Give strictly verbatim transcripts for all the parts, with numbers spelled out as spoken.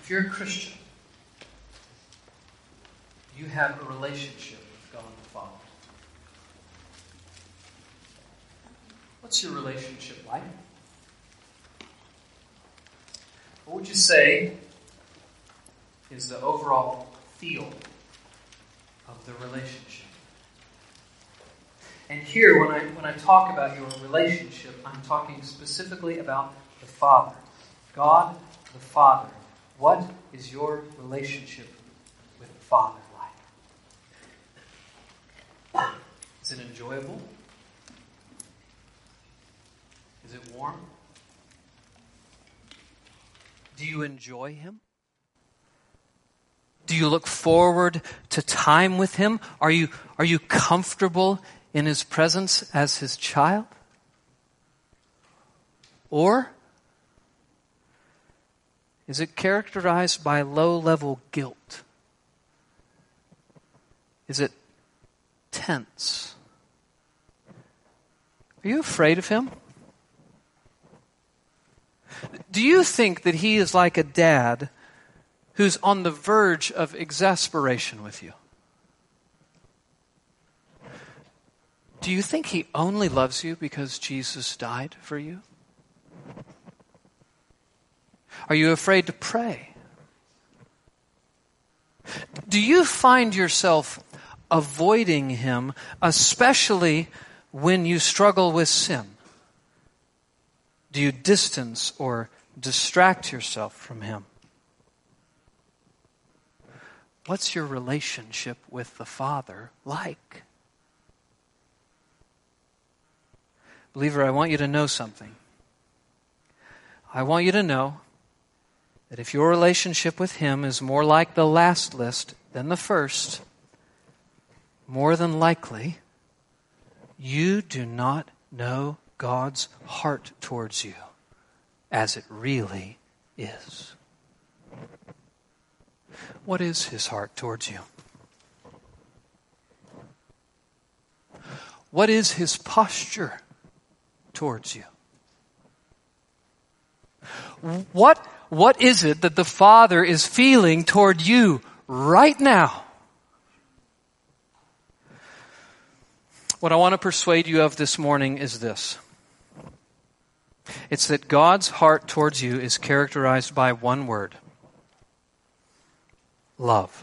If you're a Christian, you have a relationship with God the Father. What's your relationship like? What would you say is the overall feel of the relationship? And here, when I when I talk about your relationship, I'm talking specifically about the Father. God the Father. What is your relationship with the Father like? Is it enjoyable? Is it warm? Do you enjoy Him? Do you look forward to time with Him? Are you, are you comfortable in His presence as His child? Or is it characterized by low-level guilt? Is it tense? Are you afraid of Him? Do you think that He is like a dad who's on the verge of exasperation with you? Do you think He only loves you because Jesus died for you? Are you afraid to pray? Do you find yourself avoiding Him, especially when you struggle with sin? Do you distance or distract yourself from Him? What's your relationship with the Father like? Believer, I want you to know something. I want you to know that if your relationship with Him is more like the last list than the first, more than likely, you do not know God's heart towards you as it really is. What is His heart towards you? What is His posture towards you? What, what is it that the Father is feeling toward you right now? What I want to persuade you of this morning is this. It's that God's heart towards you is characterized by one word. Love.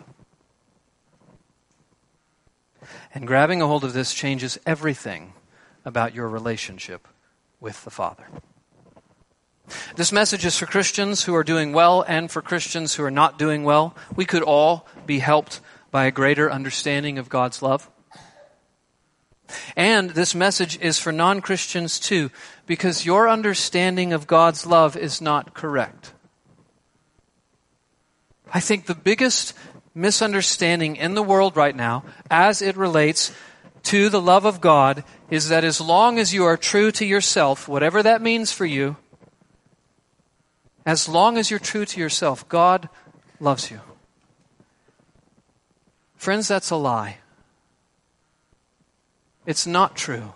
And grabbing a hold of this changes everything about your relationship with the Father. This message is for Christians who are doing well and for Christians who are not doing well. We could all be helped by a greater understanding of God's love. And this message is for non-Christians too, because your understanding of God's love is not correct. I think the biggest misunderstanding in the world right now, as it relates to the love of God, is that as long as you are true to yourself, whatever that means for you, as long as you're true to yourself, God loves you. Friends, that's a lie. It's not true.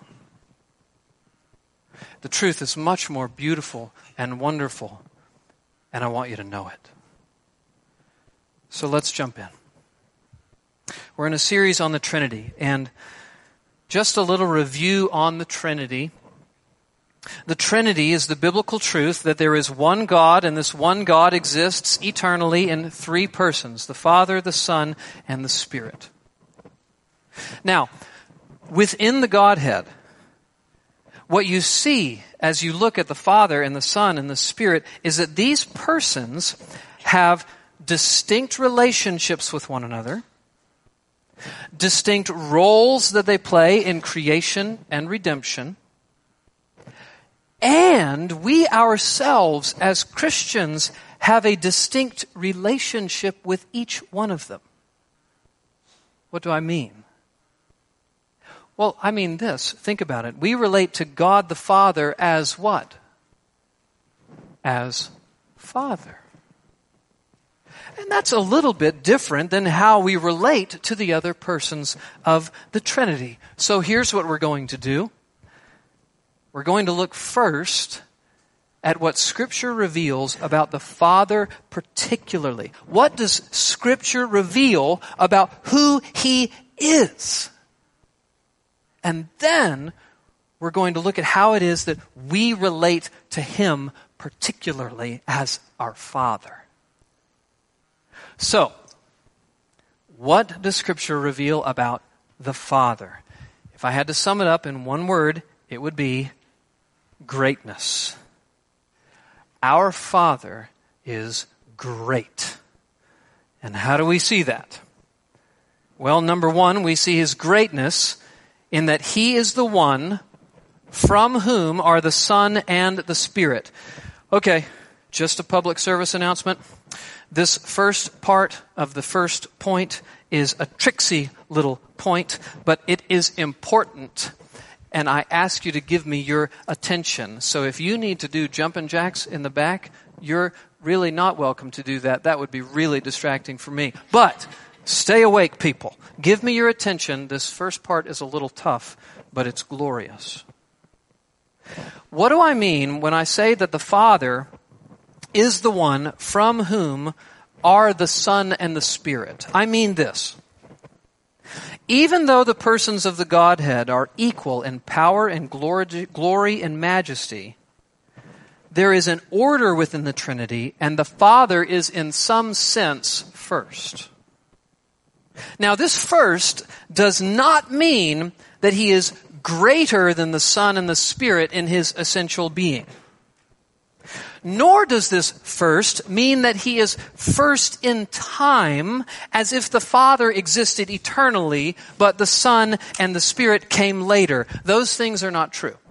The truth is much more beautiful and wonderful, and I want you to know it. So let's jump in. We're in a series on the Trinity, and just a little review on the Trinity. The Trinity is the biblical truth that there is one God, and this one God exists eternally in three persons, the Father, the Son, and the Spirit. Now, within the Godhead, what you see as you look at the Father and the Son and the Spirit is that these persons have distinct relationships with one another, distinct roles that they play in creation and redemption, and we ourselves as Christians have a distinct relationship with each one of them. What do I mean? Well, I mean this. Think about it. We relate to God the Father as what? As Father. And that's a little bit different than how we relate to the other persons of the Trinity. So here's what we're going to do. We're going to look first at what Scripture reveals about the Father particularly. What does Scripture reveal about who He is? And then we're going to look at how it is that we relate to Him particularly as our Father. So, what does Scripture reveal about the Father? If I had to sum it up in one word, it would be greatness. Our Father is great. And how do we see that? Well, number one, we see His greatness in that He is the one from whom are the Son and the Spirit. Okay, just a public service announcement. This first part of the first point is a tricksy little point, but it is important. And I ask you to give me your attention. So if you need to do jumping jacks in the back, you're really not welcome to do that. That would be really distracting for me. But stay awake, people. Give me your attention. This first part is a little tough, but it's glorious. What do I mean when I say that the Father is the one from whom are the Son and the Spirit? I mean this. Even though the persons of the Godhead are equal in power and glory, glory and majesty, there is an order within the Trinity, and the Father is in some sense first. Now, this first does not mean that He is greater than the Son and the Spirit in His essential being. Nor does this first mean that He is first in time, as if the Father existed eternally, but the Son and the Spirit came later. Those things are not true.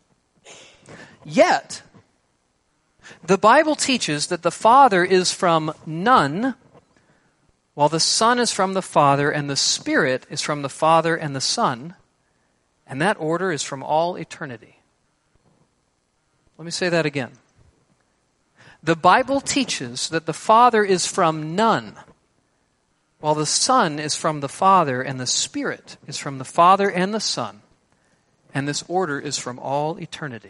Yet, the Bible teaches that the Father is from none, while the Son is from the Father, and the Spirit is from the Father and the Son, and that order is from all eternity. Let me say that again. The Bible teaches that the Father is from none, while the Son is from the Father, and the Spirit is from the Father and the Son, and this order is from all eternity.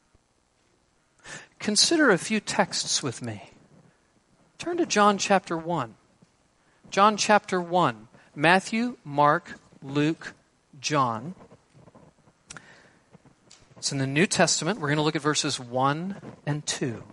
Consider a few texts with me. Turn to John chapter one. John chapter one. Matthew, Mark, Luke, John. It's in the New Testament. We're going to look at verses one and two.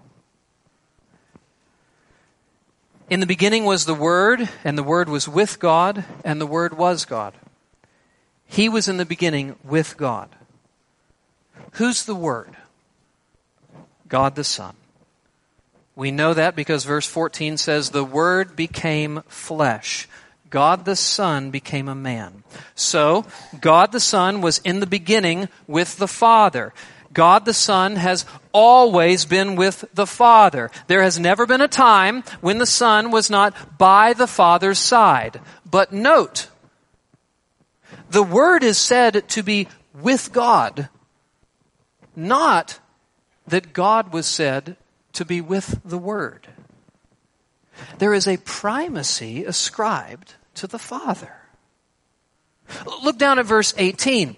In the beginning was the Word, and the Word was with God, and the Word was God. He was in the beginning with God. Who's the Word? God the Son. We know that because verse fourteen says, the Word became flesh. God the Son became a man. So, God the Son was in the beginning with the Father. God the Son has always been with the Father. There has never been a time when the Son was not by the Father's side. But note, the Word is said to be with God, not that God was said to be with the Word. There is a primacy ascribed to the Father. Look down at verse eighteen.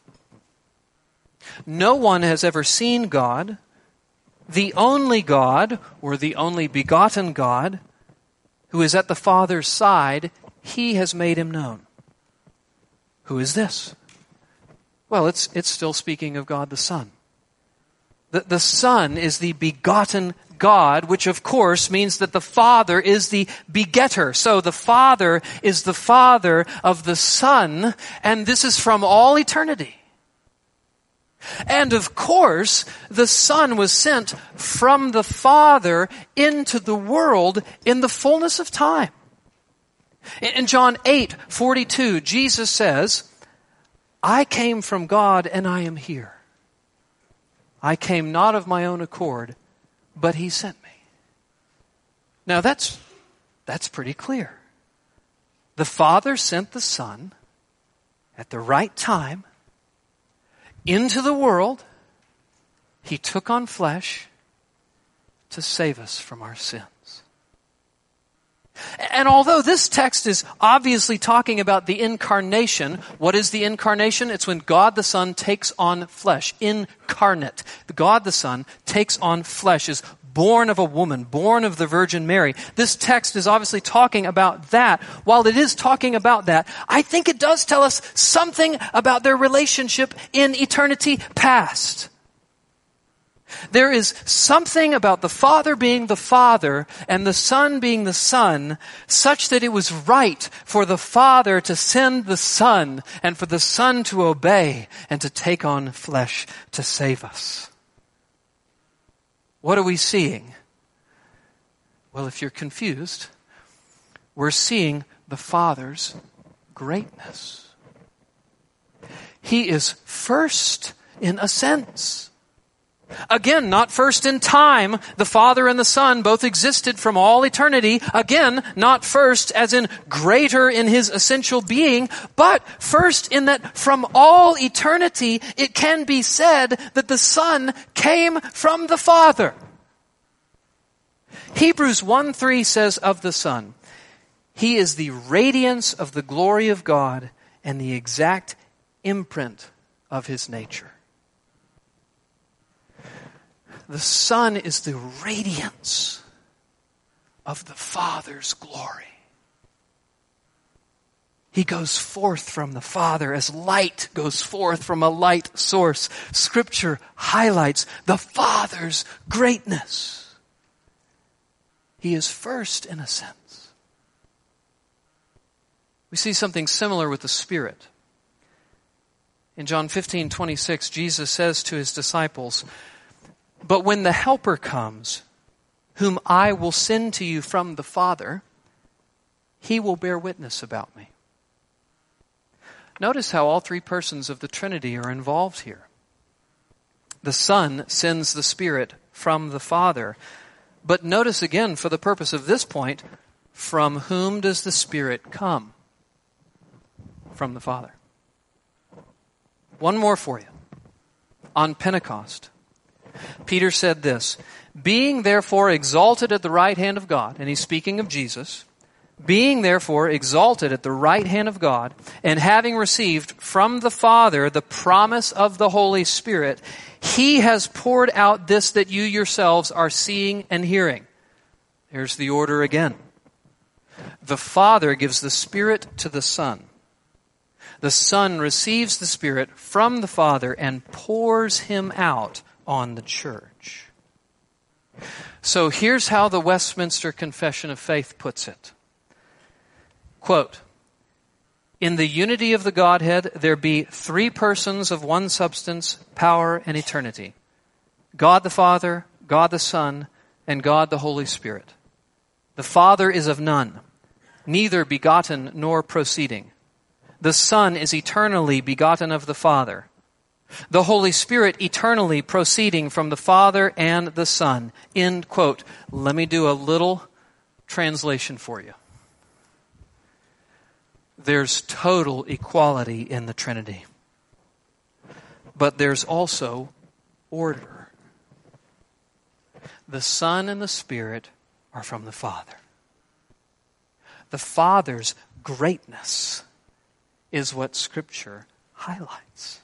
No one has ever seen God, the only God, or the only begotten God, who is at the Father's side. He has made Him known. Who is this? Well, it's, it's still speaking of God the Son. The, the Son is the begotten God, which of course means that the Father is the begetter. So the Father is the Father of the Son, and this is from all eternity. And of course, the Son was sent from the Father into the world in the fullness of time. In John eight forty-two, Jesus says, I came from God and I am here. I came not of my own accord, but He sent me. Now that's, that's pretty clear. The Father sent the Son at the right time into the world. He took on flesh to save us from our sins. And although this text is obviously talking about the incarnation, what is the incarnation? It's when God the Son takes on flesh, incarnate. God the Son takes on flesh, is born of a woman, born of the Virgin Mary. This text is obviously talking about that. While it is talking about that, I think it does tell us something about their relationship in eternity past. There is something about the Father being the Father and the Son being the Son, such that it was right for the Father to send the Son and for the Son to obey and to take on flesh to save us. What are we seeing? Well, if you're confused, we're seeing the Father's greatness. He is first in a sense. Again, not first in time. The Father and the Son both existed from all eternity. Again, not first as in greater in his essential being, but first in that from all eternity it can be said that the Son came from the Father. Hebrews one three says of the Son, He is the radiance of the glory of God and the exact imprint of his nature. The Son is the radiance of the Father's glory. He goes forth from the Father as light goes forth from a light source. Scripture highlights the Father's greatness. He is first in a sense. We see something similar with the Spirit. In John fifteen twenty-six, Jesus says to his disciples, "But when the Helper comes, whom I will send to you from the Father, he will bear witness about me." Notice how all three persons of the Trinity are involved here. The Son sends the Spirit from the Father. But notice again, for the purpose of this point, from whom does the Spirit come? From the Father. One more for you. On Pentecost, Peter said this, "Being therefore exalted at the right hand of God," and he's speaking of Jesus, "being therefore exalted at the right hand of God, and having received from the Father the promise of the Holy Spirit, he has poured out this that you yourselves are seeing and hearing." Here's the order again. The Father gives the Spirit to the Son. The Son receives the Spirit from the Father and pours him out on the church. So here's how the Westminster Confession of Faith puts it. Quote, "In the unity of the Godhead, there be three persons of one substance, power, and eternity. God the Father, God the Son, and God the Holy Spirit. The Father is of none, neither begotten nor proceeding. The Son is eternally begotten of the Father. The Holy Spirit eternally proceeding from the Father and the Son." End quote. Let me do a little translation for you. There's total equality in the Trinity. But there's also order. The Son and the Spirit are from the Father. The Father's greatness is what Scripture highlights.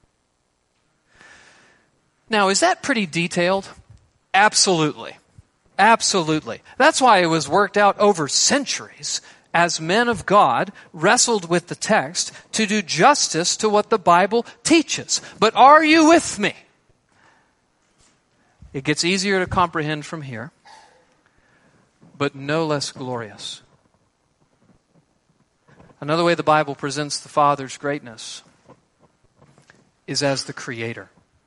Now, is that pretty detailed? Absolutely. Absolutely. That's why it was worked out over centuries as men of God wrestled with the text to do justice to what the Bible teaches. But are you with me? It gets easier to comprehend from here, but no less glorious. Another way the Bible presents the Father's greatness is as the Creator.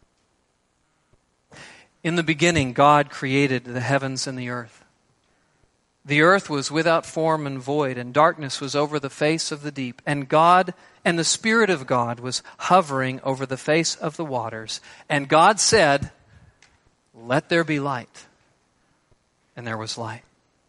In the beginning, God created the heavens and the earth. The earth was without form and void, and darkness was over the face of the deep. And God and the Spirit of God was hovering over the face of the waters. And God said, "Let there be light." And there was light.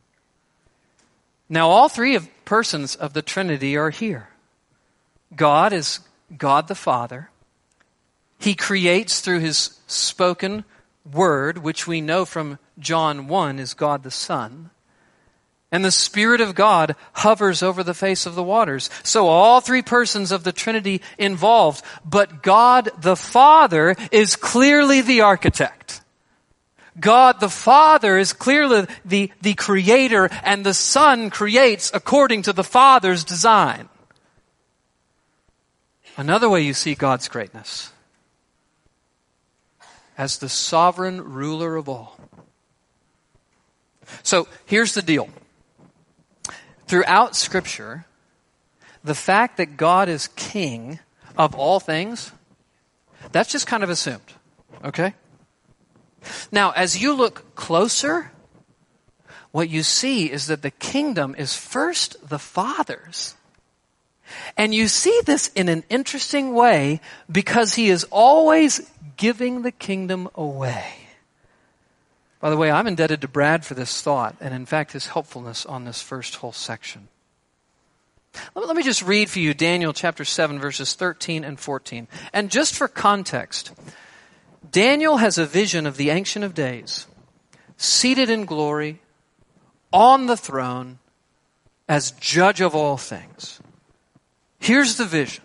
Now all three of persons of the Trinity are here. God is God the Father. He creates through his spoken word, which we know from John one is God the Son. And the Spirit of God hovers over the face of the waters. So all three persons of the Trinity involved. But God the Father is clearly the architect. God the Father is clearly the, the creator, and the Son creates according to the Father's design. Another way you see God's greatness, as the sovereign ruler of all. So here's the deal. Throughout Scripture, the fact that God is king of all things, that's just kind of assumed. Okay? Now, as you look closer, what you see is that the kingdom is first the Father's. And you see this in an interesting way because he is always giving the kingdom away. By the way, I'm indebted to Brad for this thought, and in fact his helpfulness on this first whole section. Let me just read for you Daniel chapter seven, verses thirteen and fourteen. And just for context, Daniel has a vision of the Ancient of Days, seated in glory, on the throne, as judge of all things. Here's the vision.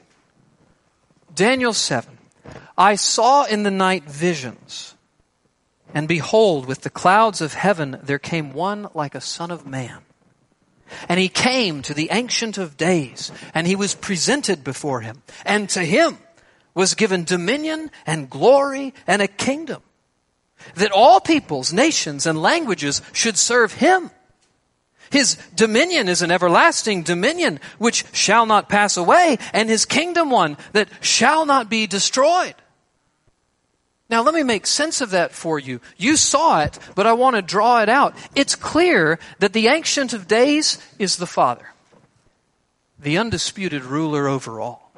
Daniel seven. I saw in the night visions, and behold, with the clouds of heaven there came one like a son of man. And he came to the Ancient of Days, and he was presented before him. And to him was given dominion and glory and a kingdom, that all peoples, nations, and languages should serve him. His dominion is an everlasting dominion which shall not pass away, and his kingdom one that shall not be destroyed. Now let me make sense of that for you. You saw it, but I want to draw it out. It's clear that the Ancient of Days is the Father, the undisputed ruler over all.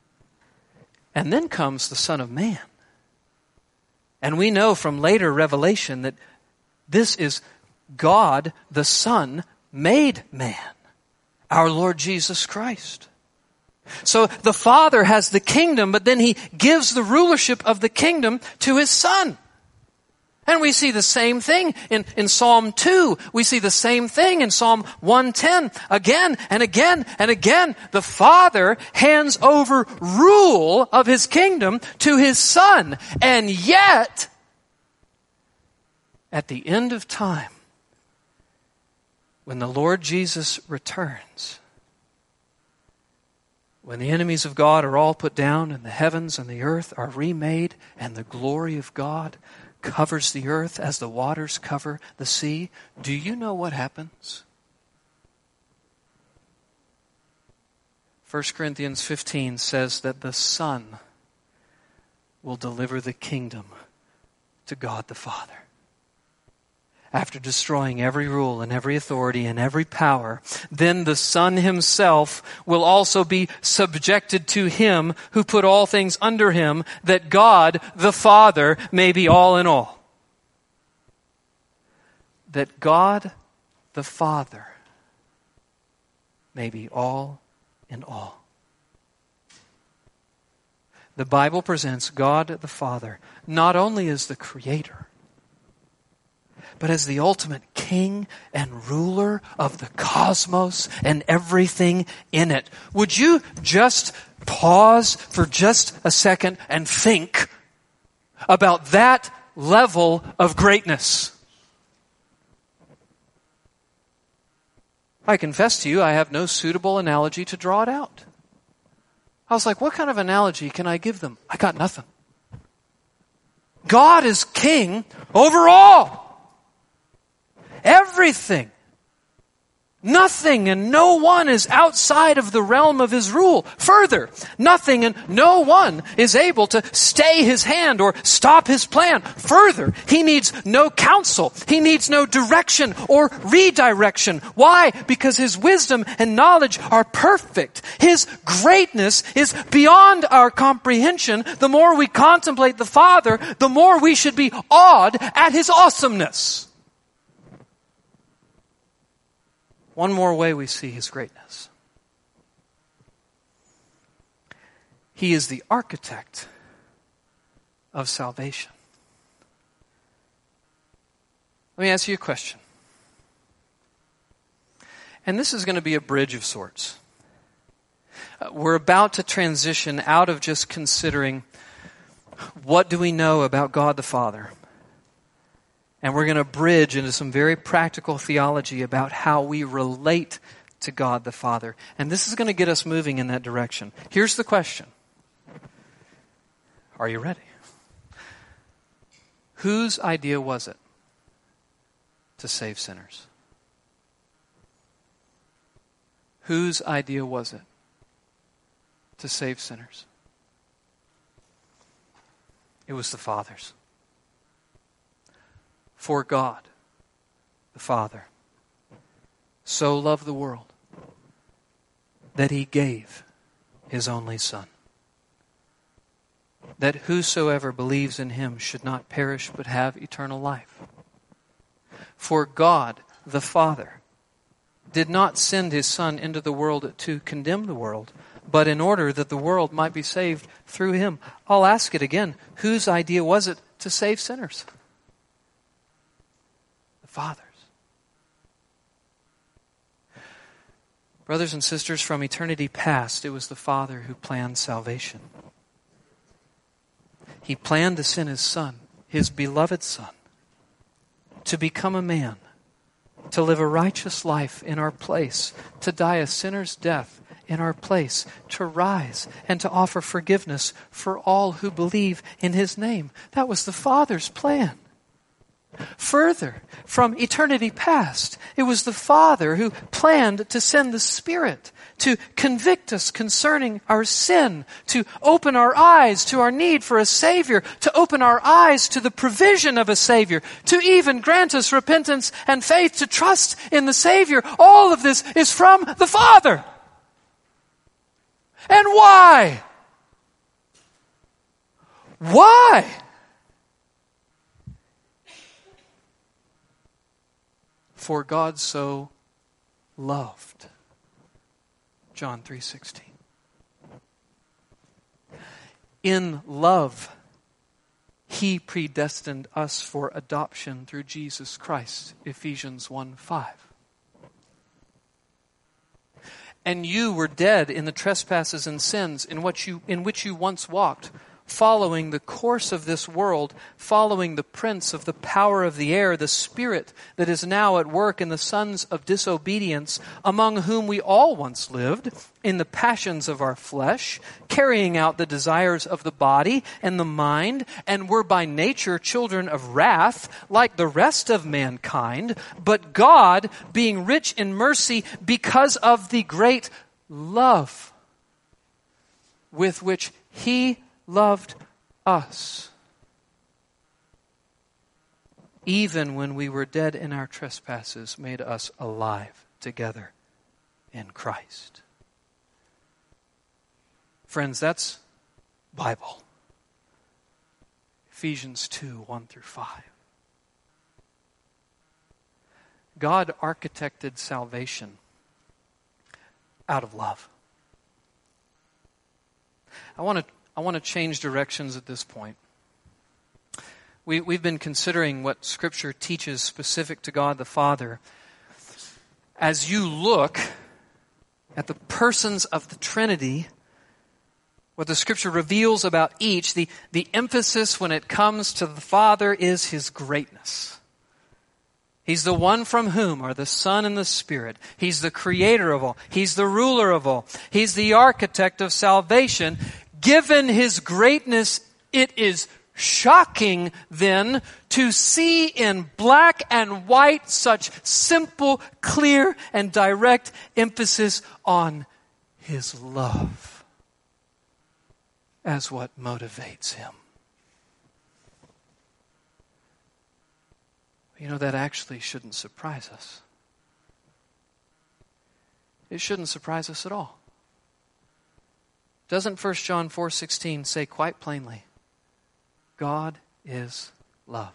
And then comes the Son of Man. And we know from later revelation that this is God the Son made man, our Lord Jesus Christ. So the Father has the kingdom, but then he gives the rulership of the kingdom to his Son. And we see the same thing in, in Psalm two. We see the same thing in Psalm one ten. Again and again and again, the Father hands over rule of his kingdom to his Son. And yet, at the end of time, when the Lord Jesus returns, when the enemies of God are all put down and the heavens and the earth are remade and the glory of God covers the earth as the waters cover the sea, do you know what happens? First Corinthians fifteen says that the Son will deliver the kingdom to God the Father. After destroying every rule and every authority and every power, then the Son himself will also be subjected to him who put all things under him, that God the Father may be all in all. That God the Father may be all in all. The Bible presents God the Father not only as the Creator, but as the ultimate king and ruler of the cosmos and everything in it. Would you just pause for just a second and think about that level of greatness? I confess to you, I have no suitable analogy to draw it out. I was like, what kind of analogy can I give them? I got nothing. God is king over all. Everything. Nothing and no one is outside of the realm of his rule. Further, nothing and no one is able to stay his hand or stop his plan. Further, he needs no counsel. He needs no direction or redirection. Why? Because his wisdom and knowledge are perfect. His greatness is beyond our comprehension. The more we contemplate the Father, the more we should be awed at his awesomeness. One more way we see his greatness. He is the architect of salvation. Let me ask you a question. And this is going to be a bridge of sorts. Uh, we're about to transition out of just considering what do we know about God the Father. And we're going to bridge into some very practical theology about how we relate to God the Father. And this is going to get us moving in that direction. Here's the question. Are you ready? Whose idea was it to save sinners? Whose idea was it to save sinners? It was the Father's. For God, the Father, so loved the world that He gave His only Son, that whosoever believes in Him should not perish but have eternal life. For God, the Father, did not send His Son into the world to condemn the world, but in order that the world might be saved through Him. I'll ask it again. Whose idea was it to save sinners? The Father's. Brothers and sisters, from eternity past, it was the Father who planned salvation. He planned to send His Son, His beloved Son, to become a man, to live a righteous life in our place, to die a sinner's death in our place, to rise and to offer forgiveness for all who believe in His name. That was the Father's plan. Further, from eternity past, it was the Father who planned to send the Spirit to convict us concerning our sin, to open our eyes to our need for a Savior, to open our eyes to the provision of a Savior, to even grant us repentance and faith to trust in the Savior. All of this is from the Father. And why? Why? For God so loved. John three sixteen. In love, He predestined us for adoption through Jesus Christ. Ephesians one five. And you were dead in the trespasses and sins in which you, in which you once walked, following the course of this world, following the prince of the power of the air, the spirit that is now at work in the sons of disobedience, among whom we all once lived, in the passions of our flesh, carrying out the desires of the body and the mind, and were by nature children of wrath, like the rest of mankind. But God, being rich in mercy, because of the great love with which He loved us, even when we were dead in our trespasses, made us alive together in Christ. Friends, that's Bible. Ephesians two, one through five. God architected salvation out of love. I want to I want to change directions at this point. We, we've been considering what Scripture teaches specific to God the Father. As you look at the persons of the Trinity, what the Scripture reveals about each, the, the emphasis when it comes to the Father is His greatness. He's the one from whom are the Son and the Spirit. He's the creator of all. He's the ruler of all. He's the architect of salvation. Given His greatness, it is shocking then to see in black and white such simple, clear, and direct emphasis on His love as what motivates Him. You know, that actually shouldn't surprise us. It shouldn't surprise us at all. Doesn't First John four sixteen say quite plainly, God is love?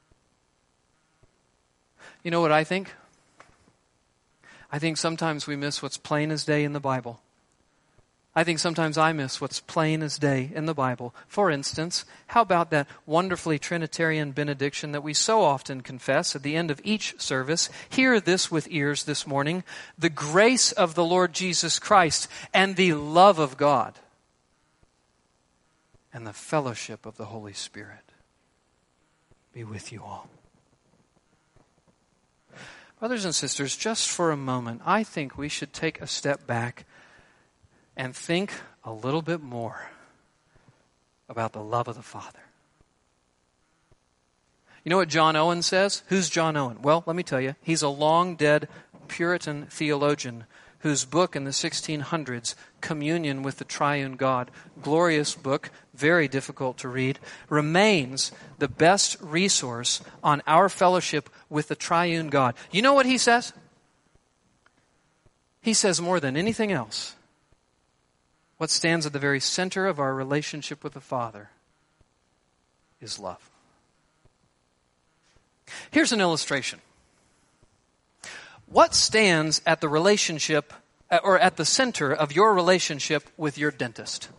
You know what I think? I think sometimes we miss what's plain as day in the Bible. I think sometimes I miss what's plain as day in the Bible. For instance, how about that wonderfully Trinitarian benediction that we so often confess at the end of each service? Hear this with ears this morning. The grace of the Lord Jesus Christ and the love of God and the fellowship of the Holy Spirit be with you all. Brothers and sisters, just for a moment, I think we should take a step back and think a little bit more about the love of the Father. You know what John Owen says? Who's John Owen? Well, let me tell you. He's a long-dead Puritan theologian whose book in the sixteen hundreds, Communion with the Triune God, glorious book, very difficult to read, remains the best resource on our fellowship with the Triune God. You know what he says? He says more than anything else, what stands at the very center of our relationship with the Father is love. Here's an illustration. What stands at the relationship, or at the center of your relationship with your dentist?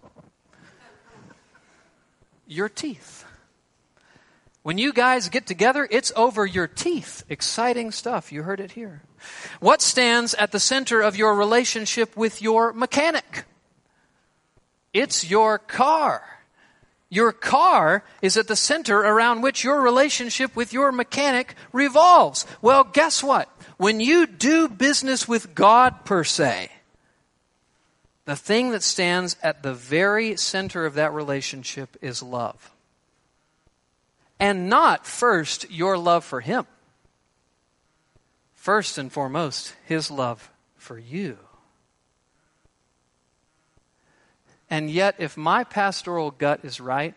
Your teeth. When you guys get together, it's over your teeth. Exciting stuff. You heard it here. What stands at the center of your relationship with your mechanic? It's your car. Your car is at the center around which your relationship with your mechanic revolves. Well, guess what? When you do business with God per se, the thing that stands at the very center of that relationship is love. And not first your love for Him. First and foremost, His love for you. And yet, if my pastoral gut is right,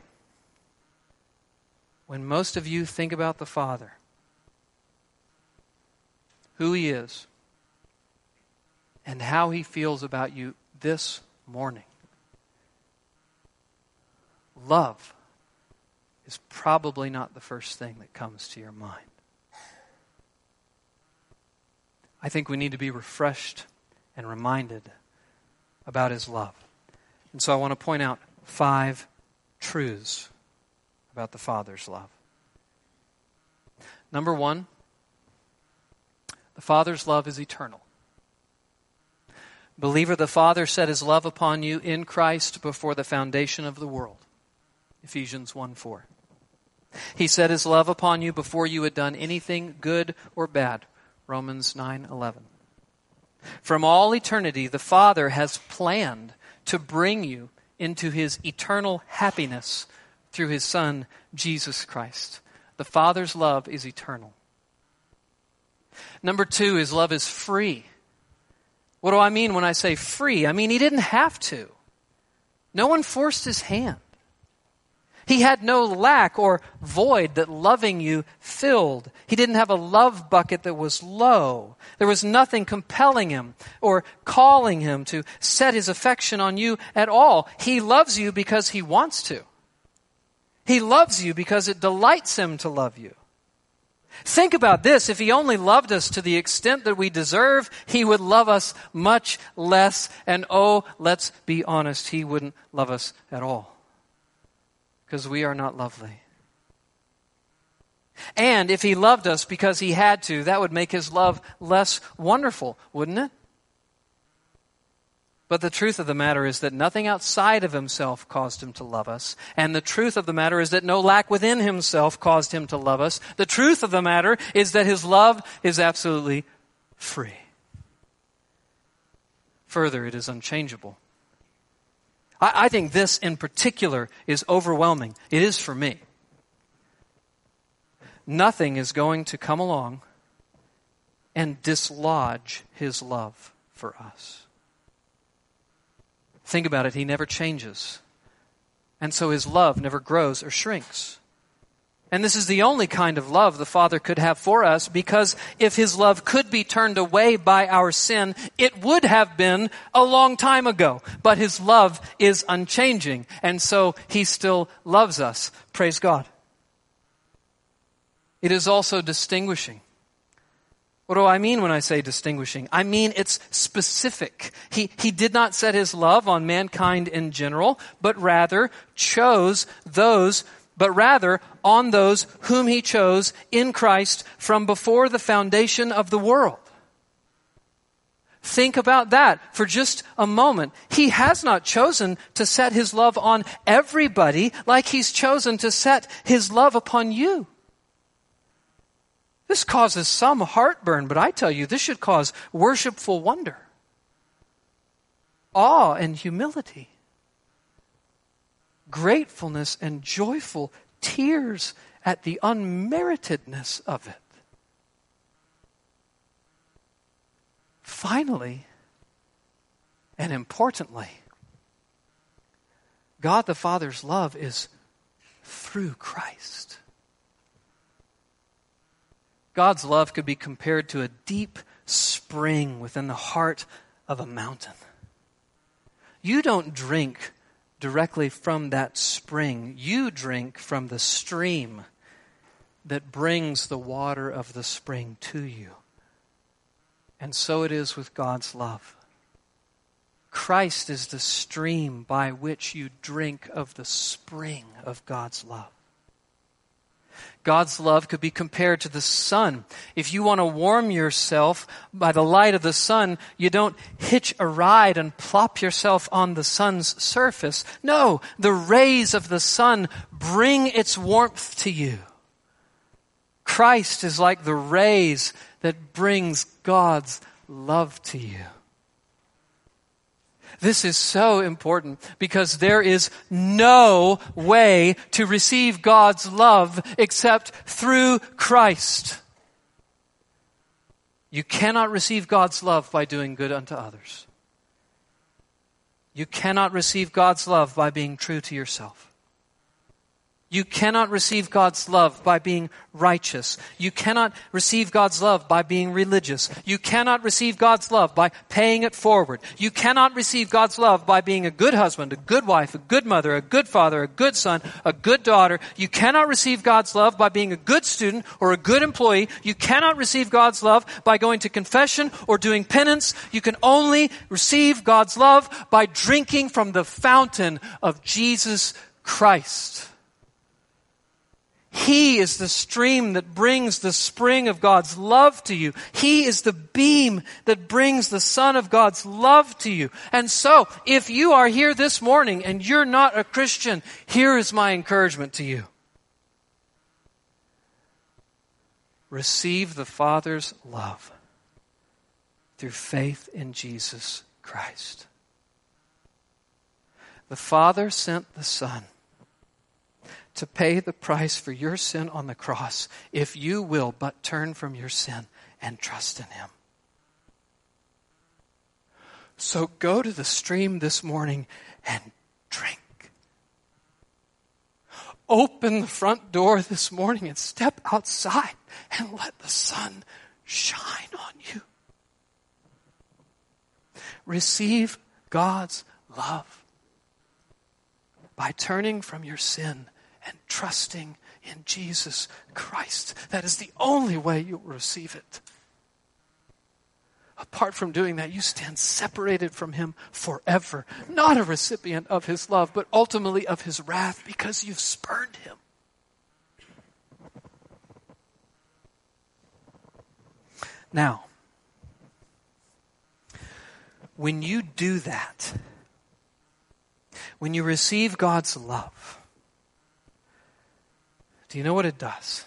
when most of you think about the Father, who He is, and how He feels about you this morning, love is probably not the first thing that comes to your mind. I think we need to be refreshed and reminded about His love. And so I want to point out five truths about the Father's love. Number one, the Father's love is eternal. Believer, the Father set His love upon you in Christ before the foundation of the world. Ephesians one four. He set His love upon you before you had done anything good or bad. Romans nine eleven. From all eternity, the Father has planned to bring you into His eternal happiness through His Son, Jesus Christ. The Father's love is eternal. Number two, His love is free. What do I mean when I say free? I mean He didn't have to. No one forced His hand. He had no lack or void that loving you filled. He didn't have a love bucket that was low. There was nothing compelling Him or calling Him to set His affection on you at all. He loves you because He wants to. He loves you because it delights Him to love you. Think about this. If He only loved us to the extent that we deserve, He would love us much less. And oh, let's be honest, He wouldn't love us at all. Because we are not lovely. And if He loved us because He had to, that would make His love less wonderful, wouldn't it? But the truth of the matter is that nothing outside of Himself caused Him to love us. And the truth of the matter is that no lack within Himself caused Him to love us. The truth of the matter is that His love is absolutely free. Further, it is unchangeable. I think this in particular is overwhelming. It is for me. Nothing is going to come along and dislodge His love for us. Think about it. He never changes. And so His love never grows or shrinks. And this is the only kind of love the Father could have for us, because if His love could be turned away by our sin, it would have been a long time ago. But His love is unchanging, and so He still loves us. Praise God. It is also distinguishing. What do I mean when I say distinguishing? I mean it's specific. He, he did not set his love on mankind in general, but rather chose those, but rather on those whom he chose in Christ from before the foundation of the world. Think about that for just a moment. He has not chosen to set his love on everybody like he's chosen to set his love upon you. This causes some heartburn, but I tell you, this should cause worshipful wonder, awe and humility, gratefulness and joyful tears at the unmeritedness of it. Finally, and importantly, God the Father's love is through Christ. God's love could be compared to a deep spring within the heart of a mountain. You don't drink directly from that spring. You drink from the stream that brings the water of the spring to you. And so it is with God's love. Christ is the stream by which you drink of the spring of God's love. God's love could be compared to the sun. If you want to warm yourself by the light of the sun, you don't hitch a ride and plop yourself on the sun's surface. No, the rays of the sun bring its warmth to you. Christ is like the rays that brings God's love to you. This is so important because there is no way to receive God's love except through Christ. You cannot receive God's love by doing good unto others. You cannot receive God's love by being true to yourself. You cannot receive God's love by being righteous. You cannot receive God's love by being religious. You cannot receive God's love by paying it forward. You cannot receive God's love by being a good husband, a good wife, a good mother, a good father, a good son, a good daughter. You cannot receive God's love by being a good student or a good employee. You cannot receive God's love by going to confession or doing penance. You can only receive God's love by drinking from the fountain of Jesus Christ. He is the stream that brings the spring of God's love to you. He is the beam that brings the sun of God's love to you. And so, if you are here this morning and you're not a Christian, here is my encouragement to you. Receive the Father's love through faith in Jesus Christ. The Father sent the Son to pay the price for your sin on the cross if you will but turn from your sin and trust in Him. So go to the stream this morning and drink. Open the front door this morning and step outside and let the sun shine on you. Receive God's love by turning from your sin and trusting in Jesus Christ. That is the only way you'll receive it. Apart from doing that, you stand separated from Him forever. Not a recipient of His love, but ultimately of His wrath because you've spurned Him. Now, when you do that, when you receive God's love, do you know what it does?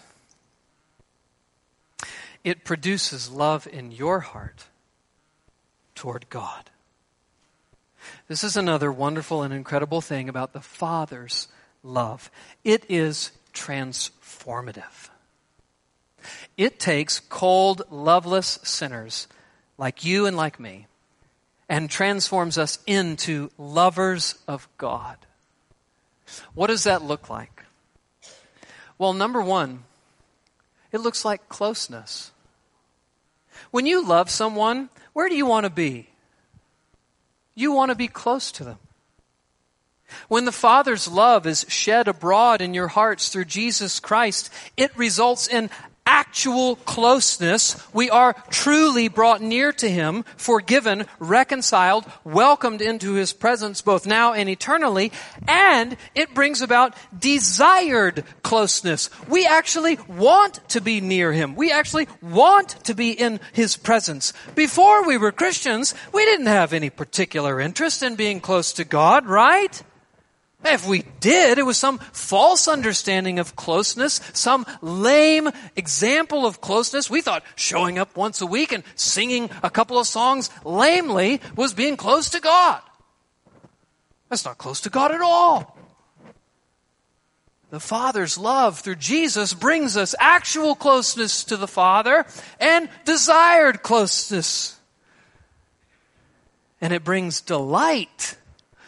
It produces love in your heart toward God. This is another wonderful and incredible thing about the Father's love. It is transformative. It takes cold, loveless sinners like you and like me and transforms us into lovers of God. What does that look like? Well, number one, it looks like closeness. When you love someone, where do you want to be? You want to be close to them. When the Father's love is shed abroad in your hearts through Jesus Christ, it results in actual closeness. We are truly brought near to Him, forgiven, reconciled, welcomed into His presence both now and eternally, and it brings about desired closeness. We actually want to be near Him. We actually want to be in His presence. Before we were Christians, we didn't have any particular interest in being close to God, right? If we did, it was some false understanding of closeness, some lame example of closeness. We thought showing up once a week and singing a couple of songs lamely was being close to God. That's not close to God at all. The Father's love through Jesus brings us actual closeness to the Father and desired closeness. And it brings delight.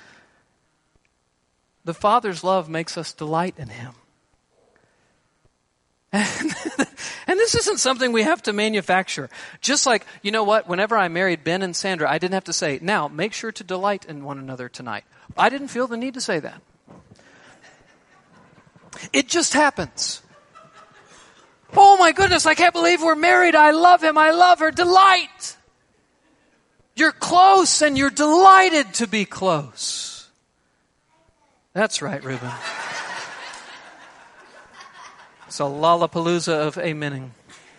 The Father's love makes us delight in Him. And, and this isn't something we have to manufacture. Just like, you know what, whenever I married Ben and Sandra, I didn't have to say, now, make sure to delight in one another tonight. I didn't feel the need to say that. It just happens. Oh my goodness, I can't believe we're married. I love him. I love her. Delight. You're close and you're delighted to be close. That's right, Reuben. It's a lollapalooza of amening.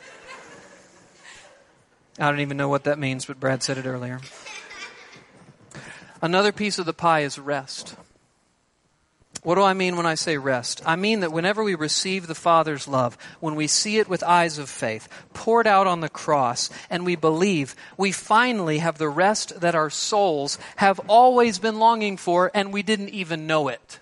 I don't even know what that means, but Brad said it earlier. Another piece of the pie is rest. What do I mean when I say rest? I mean that whenever we receive the Father's love, when we see it with eyes of faith, poured out on the cross, and we believe, we finally have the rest that our souls have always been longing for, and we didn't even know it.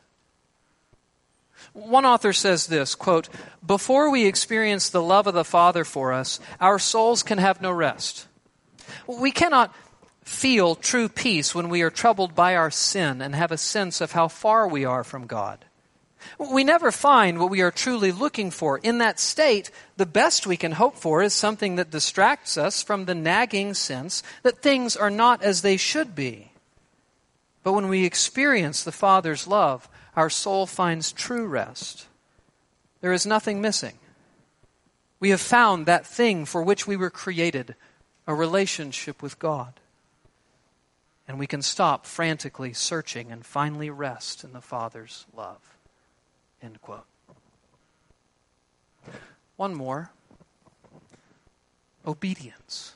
One author says this, quote, "Before we experience the love of the Father for us, our souls can have no rest. We cannot feel true peace when we are troubled by our sin and have a sense of how far we are from God. We never find what we are truly looking for. In that state, the best we can hope for is something that distracts us from the nagging sense that things are not as they should be. But when we experience the Father's love, our soul finds true rest. There is nothing missing. We have found that thing for which we were created, a relationship with God. And we can stop frantically searching and finally rest in the Father's love." End quote. One more. Obedience.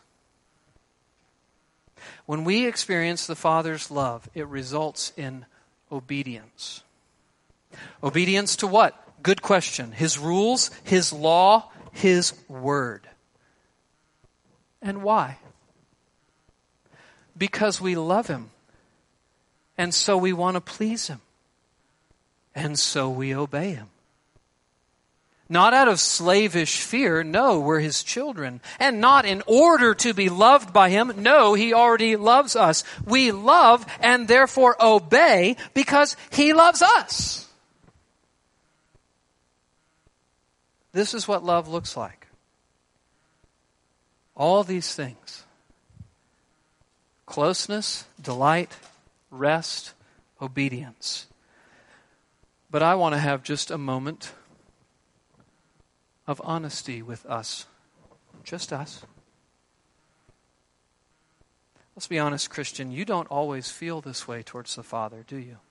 When we experience the Father's love, it results in obedience. Obedience to what? Good question. His rules, His law, His word. And why? Because we love Him. And so we want to please Him. And so we obey Him. Not out of slavish fear. No, we're His children. And not in order to be loved by Him. No, He already loves us. We love and therefore obey because He loves us. This is what love looks like. All these things. Closeness, delight, rest, obedience. But I want to have just a moment of honesty with us. Just us. Let's be honest, Christian, you don't always feel this way towards the Father, do you?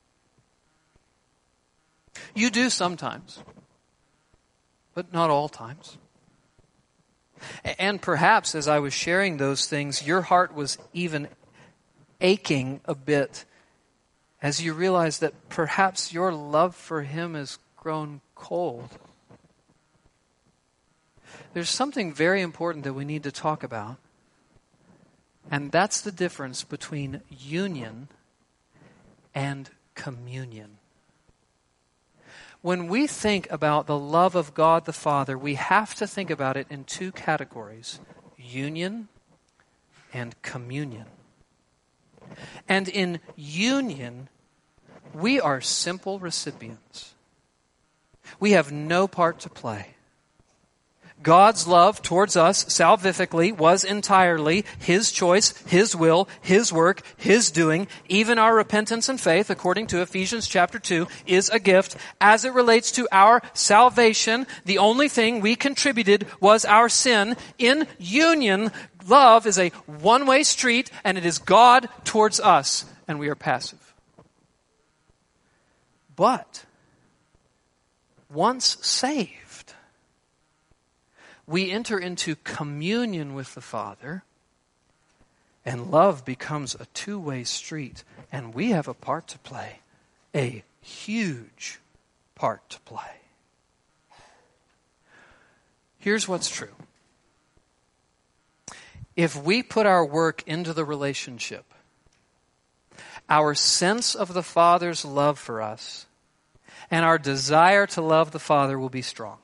You do sometimes, but not all times. And perhaps as I was sharing those things, your heart was even aching a bit as you realized that perhaps your love for Him has grown cold. There's something very important that we need to talk about, and that's the difference between union and communion. When we think about the love of God the Father, we have to think about it in two categories: union and communion. And in union, we are simple recipients. We have no part to play. God's love towards us salvifically was entirely His choice, His will, His work, His doing. Even our repentance and faith, according to Ephesians chapter two, is a gift. As it relates to our salvation, the only thing we contributed was our sin. In union, love is a one-way street, and it is God towards us, and we are passive. But once saved, we enter into communion with the Father, and love becomes a two-way street, and we have a part to play, a huge part to play. Here's what's true. If we put our work into the relationship, our sense of the Father's love for us and our desire to love the Father will be strong.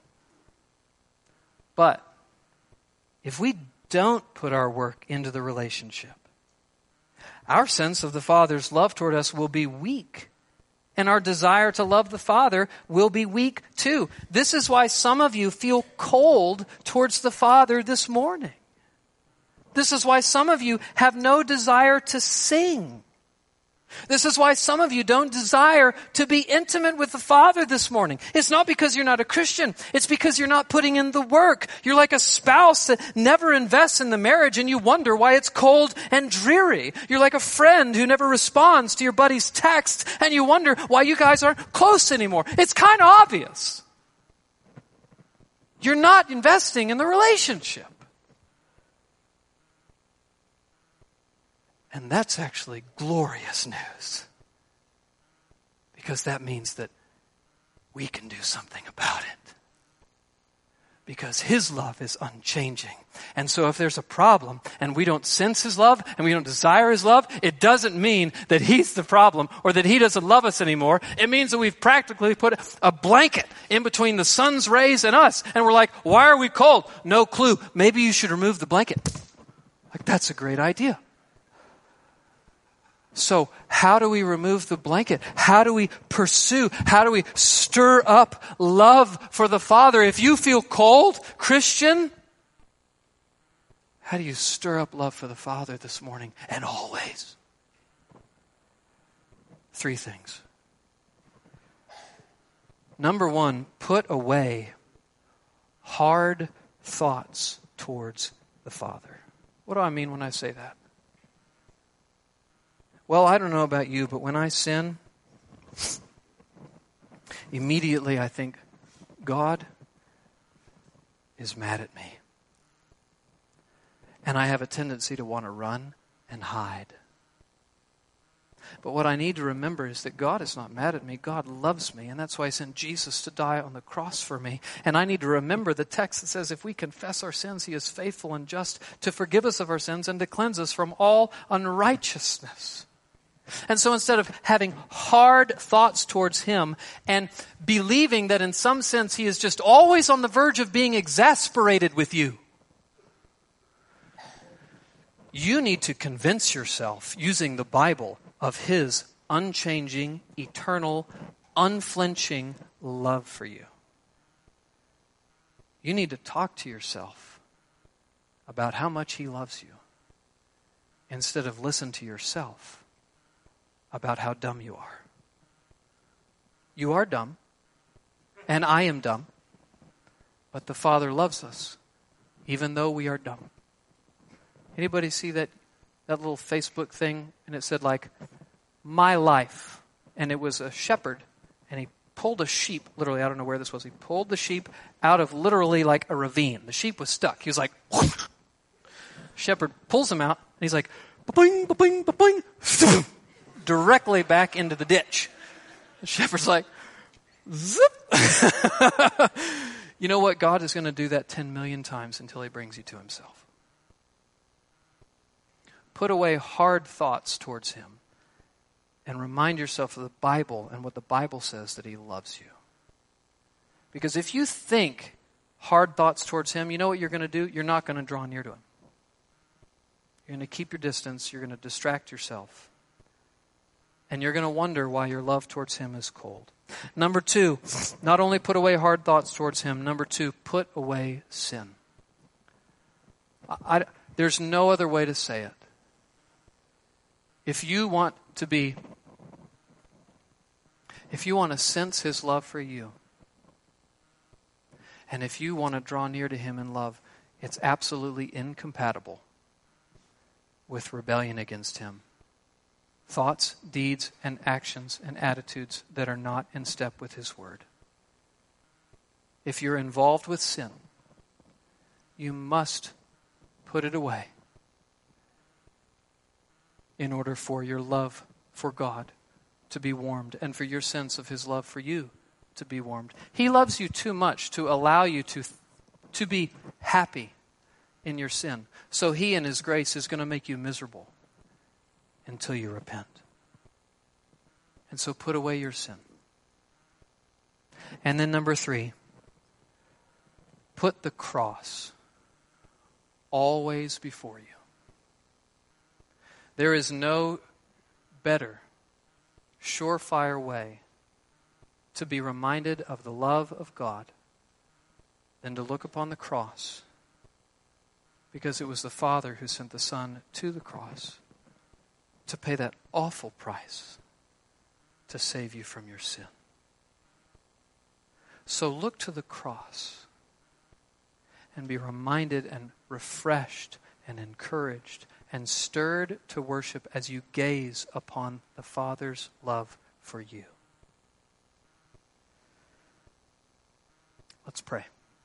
But if we don't put our work into the relationship, our sense of the Father's love toward us will be weak. And our desire to love the Father will be weak too. This is why some of you feel cold towards the Father this morning. This is why some of you have no desire to sing. This is why some of you don't desire to be intimate with the Father this morning. It's not because you're not a Christian. It's because you're not putting in the work. You're like a spouse that never invests in the marriage and you wonder why it's cold and dreary. You're like a friend who never responds to your buddy's text and you wonder why you guys aren't close anymore. It's kind of obvious. You're not investing in the relationship. And that's actually glorious news. Because that means that we can do something about it. Because His love is unchanging. And so if there's a problem and we don't sense His love and we don't desire His love, it doesn't mean that He's the problem or that He doesn't love us anymore. It means that we've practically put a blanket in between the sun's rays and us. And we're like, why are we cold? No clue. Maybe you should remove the blanket. Like, that's a great idea. So how do we remove the blanket? How do we pursue? How do we stir up love for the Father? If you feel cold, Christian, how do you stir up love for the Father this morning and always? Three things. Number one, put away hard thoughts towards the Father. What do I mean when I say that? Well, I don't know about you, but when I sin, immediately I think, God is mad at me. And I have a tendency to want to run and hide. But what I need to remember is that God is not mad at me. God loves me. And that's why He sent Jesus to die on the cross for me. And I need to remember the text that says if we confess our sins, He is faithful and just to forgive us of our sins and to cleanse us from all unrighteousness. And so instead of having hard thoughts towards Him and believing that in some sense He is just always on the verge of being exasperated with you, you need to convince yourself using the Bible of His unchanging, eternal, unflinching love for you. You need to talk to yourself about how much He loves you instead of listen to yourself about how dumb you are. You are dumb, and I am dumb, but the Father loves us, even though we are dumb. Anybody see that, that little Facebook thing? And it said like, my life. And it was a shepherd, and he pulled a sheep, literally, I don't know where this was, he pulled the sheep out of literally like a ravine. The sheep was stuck. He was like, whoosh. Shepherd pulls him out, and he's like, ba-boing, ba-boing, ba-boing, directly back into the ditch. The shepherd's like, zip. You know what? God is going to do that ten million times until He brings you to Himself. Put away hard thoughts towards Him and remind yourself of the Bible and what the Bible says that He loves you. Because if you think hard thoughts towards Him, you know what you're going to do? You're not going to draw near to Him. You're going to keep your distance. You're going to distract yourself. And you're going to wonder why your love towards Him is cold. Number two, not only put away hard thoughts towards him, number two, put away sin. I, I, there's no other way to say it. If you want to be, if you want to sense his love for you, and if you want to draw near to him in love, it's absolutely incompatible with rebellion against him. Thoughts, deeds, and actions and attitudes that are not in step with his word. If you're involved with sin, you must put it away in order for your love for God to be warmed and for your sense of his love for you to be warmed. He loves you too much to allow you to, to be happy in your sin. So he in his grace is going to make you miserable until you repent. And so put away your sin. And then number three, put the cross always before you. There is no better, surefire way to be reminded of the love of God than to look upon the cross, because it was the Father who sent the Son to the cross to pay that awful price to save you from your sin. So look to the cross and be reminded and refreshed and encouraged and stirred to worship as you gaze upon the Father's love for you. Let's pray.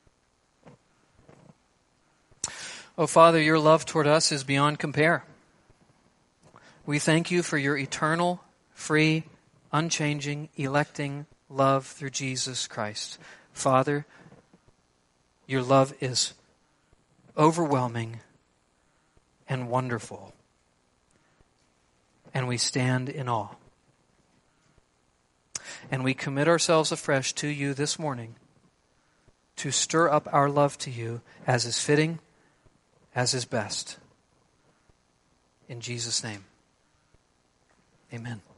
Oh, Father, your love toward us is beyond compare. We thank you for your eternal, free, unchanging, electing love through Jesus Christ. Father, your love is overwhelming and wonderful, and we stand in awe. And we commit ourselves afresh to you this morning to stir up our love to you as is fitting, as is best. In Jesus' name, amen.